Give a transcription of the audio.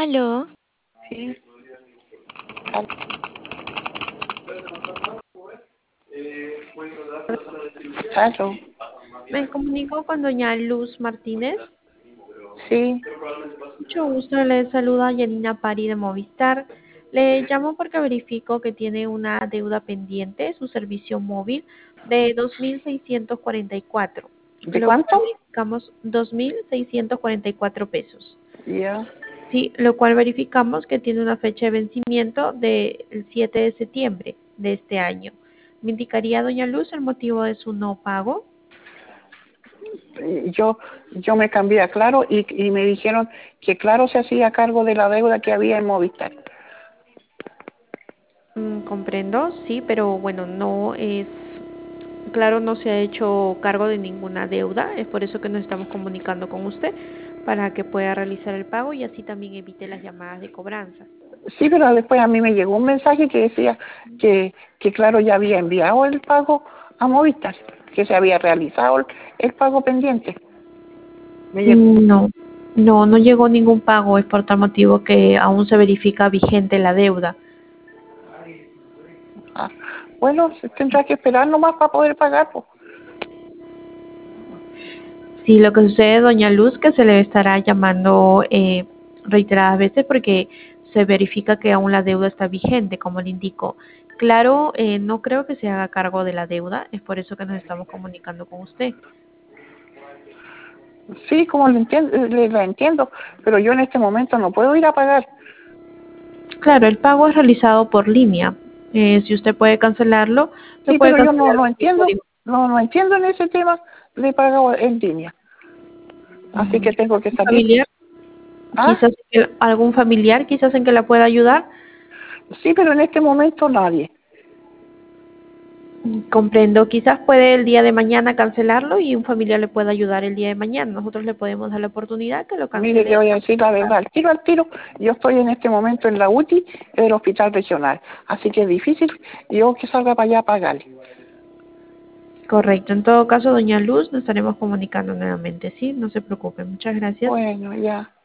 Aló, Sí. Al- Aló. Me comunico con doña Luz Martínez. Sí. Mucho gusto, le saluda Yanina Pari de Movistar. Le llamo porque verifico que tiene una deuda pendiente, su servicio móvil, de 2.644, ¿De lo cual cuánto? verificamos 2.644 pesos. Ya. Sí, lo cual verificamos que tiene una fecha de vencimiento del 7 de septiembre de este año. ¿Me indicaría, doña Luz, el motivo de su no pago? Yo me cambié a Claro y me dijeron que Claro se hacía cargo de la deuda que había en Movistar. Comprendo, sí, pero bueno, no es, claro, no se ha hecho cargo de ninguna deuda, es por eso que nos estamos comunicando con usted, para que pueda realizar el pago y así también evite las llamadas de cobranza. Sí, pero después a mí me llegó un mensaje que decía que Claro ya había enviado el pago a Movistar, que se había realizado el pago pendiente. Me llegó. No, no llegó ningún pago, es por tal motivo que aún se verifica vigente la deuda. Ah, bueno, se tendrá que esperar nomás para poder pagar, pues. Sí, lo que sucede, doña Luz, que se le estará llamando reiteradas veces porque se verifica que aún la deuda está vigente, como le indico. Claro, no creo que se haga cargo de la deuda, es por eso que nos estamos comunicando con usted. Sí, como lo entiendo, la entiendo, pero yo en este momento no puedo ir a pagar. Claro, el pago es realizado por línea. Si usted puede cancelarlo, lo Sí, puede pero yo no, cancelar no con el entiendo, código. no entiendo en ese tema de pago en línea. Así que tengo que ¿Un salir. familiar? Ah, Quizás algún familiar, quizás en que la pueda ayudar. sí, pero en este momento nadie. Comprendo, quizás puede el día de mañana cancelarlo y un familiar le pueda ayudar el día de mañana. Nosotros le podemos dar la oportunidad que lo Mire, le cancele. voy a decir la verdad, al tiro, yo estoy en este momento en la UTI del hospital regional, así que es difícil yo que salga para allá a pagarle. Correcto. En todo caso, doña Luz, nos estaremos comunicando nuevamente. Sí, no se preocupe. Muchas gracias. Bueno, ya.